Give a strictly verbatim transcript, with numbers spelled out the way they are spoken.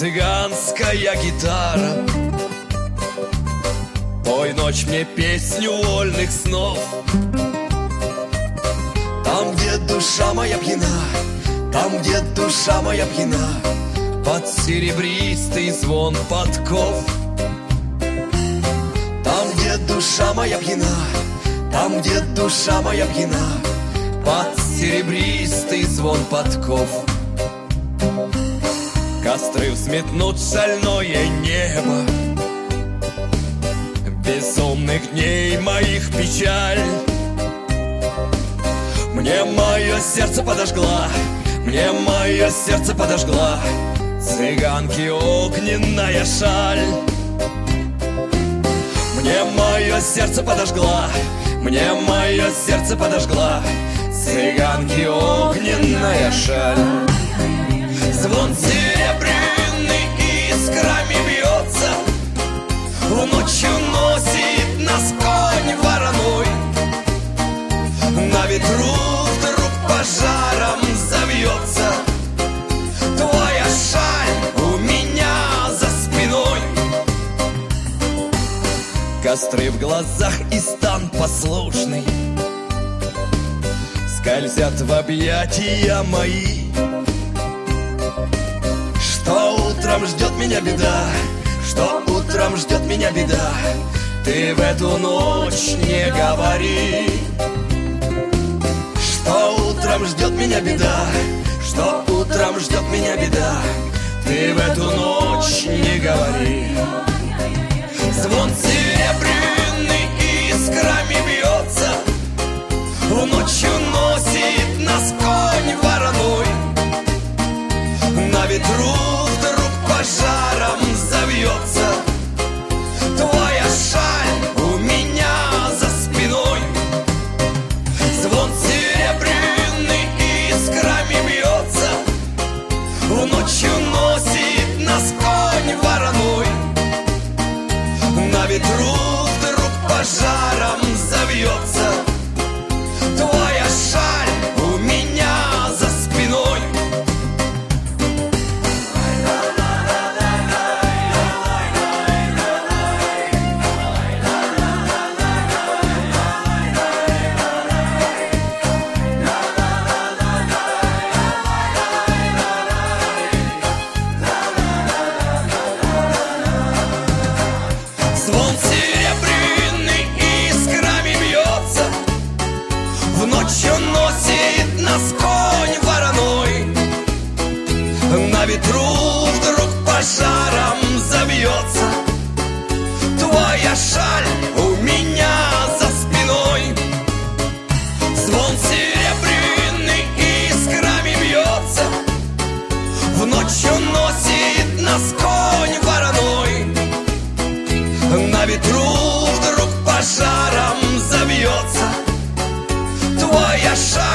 цыганская гитара, пой, ночь, мне песню вольных снов. Там, где душа моя пьяна, там, где душа моя пьяна, под серебристый звон подков. Там, где душа моя пьяна, там, где душа моя пьяна, под серебристый звон подков. Костры взметнут шальное небо безумных дней моих печаль. Мне мое сердце подожгла, мне мое сердце подожгла цыганки огненная шаль. Мне мое сердце подожгла, мне мое сердце подожгла цыганки огненная шаль. Звон серебряный искрами бьется, в ночью носит нас конь вороной. На ветру вдруг пожаром завьется твоя шаль у меня за спиной. Костры в глазах и стан послушный скользят в объятия мои. Что утром ждет меня беда, что утром ждет меня беда, ты в эту ночь не говори. Что утром ждет меня беда, что утром ждет меня беда, ты в эту ночь не говори. Звон серебряный искрами бьется, в ночью носит нас конь вороной. На ветру вдруг пожаром завьется твоя шаль у меня за спиной. Звон серебряный искрами бьется, в ночью носит нас конь вороной. На ветру вдруг пожаром завьется твоя шаль у меня за спиной. Звон серебряный искрами бьется, в ночью носит нас конь вороной. На ветру вдруг пожаром забьется твоя шаль у меня за спиной. Звон серебряный искрами бьется, в ночью носит нас конь вороной. На ветру вдруг пожаром забьется твоя шаль